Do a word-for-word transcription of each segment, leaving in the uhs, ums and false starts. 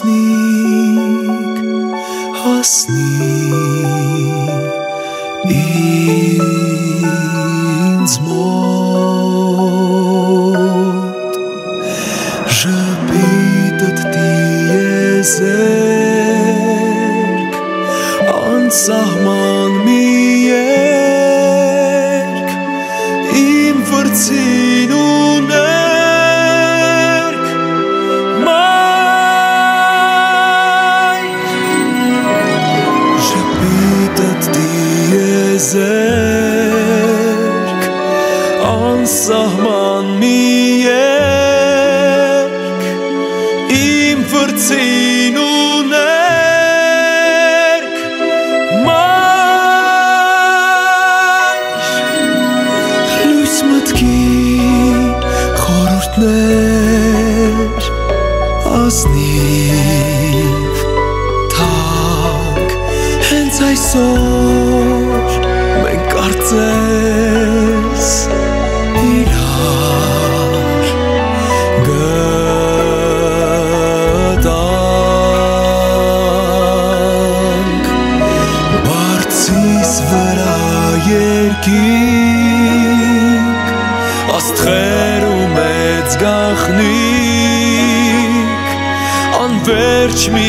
հասնիկ, հասնիկ ինձ մոտ, ժպիտդ տիեզերք, անսահման մի երգ, իմ վրձին ուներք, մայր, ժպիտդ տիեզերք, անսահման մի երգ, իմ վրձին ուներք, մայր, լույս մտքի խորհուրդներ, ազնիվ, թանկ, հենց այսօր մենք կարծես իրար գտանք, բարձիս վրա երկինք, աստղեր ու մեծ գաղտնիք, անվերջ մի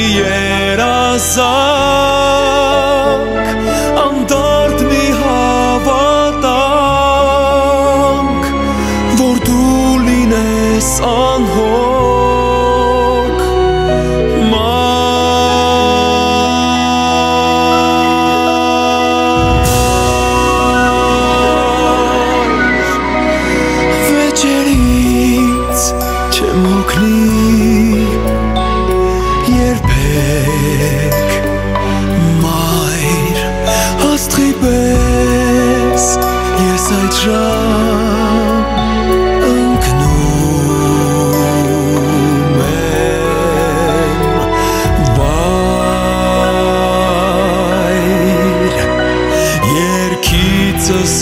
երազանք, անդարդ մի հավատանք, որ դու լինես անհոգ, մայր, վեճերից չեմ հոգնի երբեք, մայր, աստղի պես ես այդ ժամ ընկնում եմ, վայր, երգիցս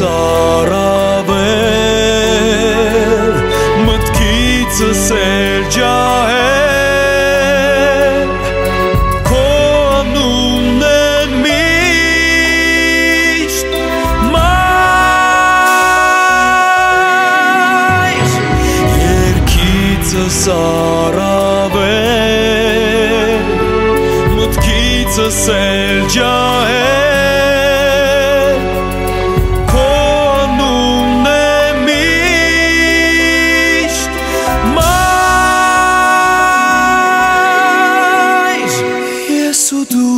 առավել, մտքիցս էլ ջահել, քո անունն է միշտ, մայր, երգիցս առավել, մտքիցս էլ ջահել, քո անունն է միշտ, մայր, ես ու դու